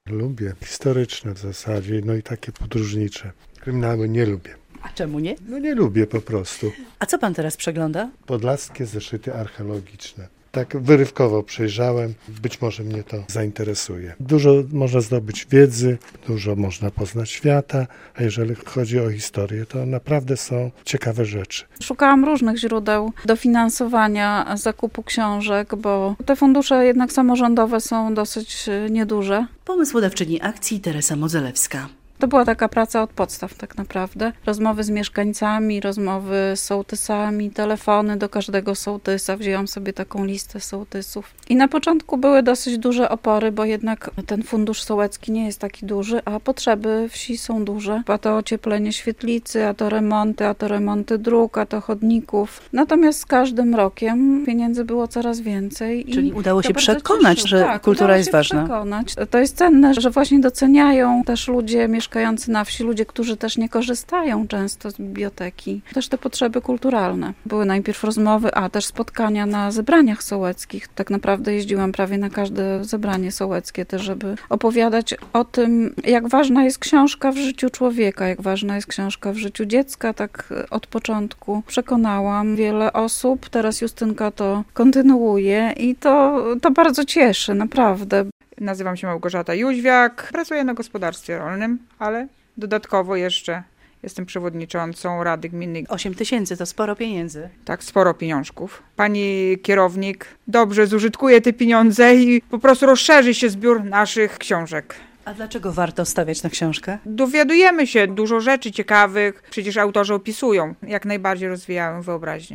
Lubię historyczne w zasadzie, no i takie podróżnicze. Kryminały nie lubię. A czemu nie? No nie lubię po prostu. A co pan teraz przegląda? Podlaskie zeszyty archeologiczne. Tak wyrywkowo przejrzałem, być może mnie to zainteresuje. Dużo można zdobyć wiedzy, dużo można poznać świata, a jeżeli chodzi o historię, to naprawdę są ciekawe rzeczy. Szukałam różnych źródeł dofinansowania zakupu książek, bo te fundusze jednak samorządowe są dosyć nieduże. Pomysłodawczyni akcji Teresa Modzelewska. To była taka praca od podstaw tak naprawdę. Rozmowy z mieszkańcami, rozmowy z sołtysami, telefony do każdego sołtysa. Wzięłam sobie taką listę sołtysów. I na początku były dosyć duże opory, bo jednak ten fundusz sołecki nie jest taki duży, a potrzeby wsi są duże. A to ocieplenie świetlicy, a to remonty dróg, a to chodników. Natomiast z każdym rokiem pieniędzy było coraz więcej. Czyli udało to się bardzo przekonać, cieszy. że Tak, kultura udało jest się ważna. Przekonać. To jest cenne, że właśnie doceniają też ludzie mieszkający na wsi, ludzie, którzy też nie korzystają często z biblioteki. Też te potrzeby kulturalne. Były najpierw rozmowy, a też spotkania na zebraniach sołeckich. Tak naprawdę jeździłam prawie na każde zebranie sołeckie też, żeby opowiadać o tym, jak ważna jest książka w życiu człowieka, jak ważna jest książka w życiu dziecka, tak od początku przekonałam wiele osób. Teraz Justynka to kontynuuje i to bardzo cieszy, naprawdę. Nazywam się Małgorzata Jóźwiak, pracuję na gospodarstwie rolnym, ale dodatkowo jeszcze jestem przewodniczącą Rady Gminnej. 8 000 to sporo pieniędzy. Tak, sporo pieniążków. Pani kierownik dobrze zużytkuje te pieniądze i po prostu rozszerzy się zbiór naszych książek. A dlaczego warto stawiać na książkę? Dowiadujemy się dużo rzeczy ciekawych, przecież autorzy opisują, jak najbardziej rozwijają wyobraźnię.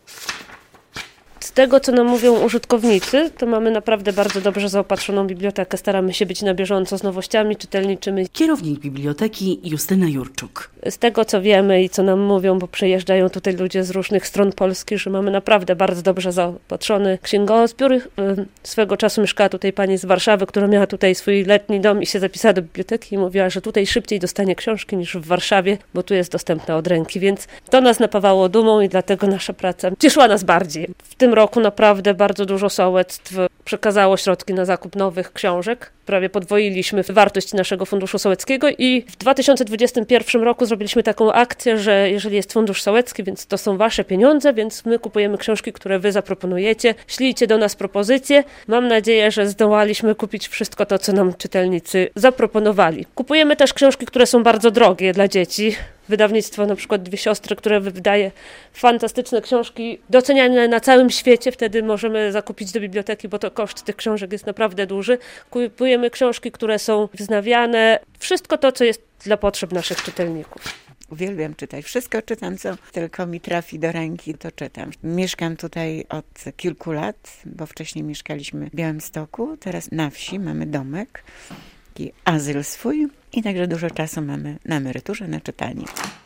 Z tego, co nam mówią użytkownicy, to mamy naprawdę bardzo dobrze zaopatrzoną bibliotekę. Staramy się być na bieżąco z nowościami czytelniczymi. Kierownik biblioteki Justyna Jurczuk. Z tego, co wiemy i co nam mówią, bo przyjeżdżają tutaj ludzie z różnych stron Polski, że mamy naprawdę bardzo dobrze zaopatrzony księgozbiór. Swego czasu mieszkała tutaj pani z Warszawy, która miała tutaj swój letni dom i się zapisała do biblioteki i mówiła, że tutaj szybciej dostanie książki niż w Warszawie, bo tu jest dostępna od ręki, więc to nas napawało dumą i dlatego nasza praca cieszyła nas bardziej. W tym roku naprawdę bardzo dużo sołectw przekazało środki na zakup nowych książek. Prawie podwoiliśmy wartość naszego funduszu sołeckiego i w 2021 roku zrobiliśmy taką akcję, że jeżeli jest fundusz sołecki, więc to są wasze pieniądze, więc my kupujemy książki, które wy zaproponujecie. Ślijcie do nas propozycje. Mam nadzieję, że zdołaliśmy kupić wszystko to, co nam czytelnicy zaproponowali. Kupujemy też książki, które są bardzo drogie dla dzieci. Wydawnictwo na przykład Dwie Siostry, które wydaje fantastyczne książki, doceniane na całym świecie, wtedy możemy zakupić do biblioteki, bo to koszt tych książek jest naprawdę duży. Kupujemy książki, które są wznawiane, wszystko to, co jest dla potrzeb naszych czytelników. Uwielbiam czytać. Wszystko czytam, co tylko mi trafi do ręki, to czytam. Mieszkam tutaj od kilku lat, bo wcześniej mieszkaliśmy w Białymstoku, teraz na wsi mamy domek, taki azyl swój i także dużo czasu mamy na emeryturze, na czytanie.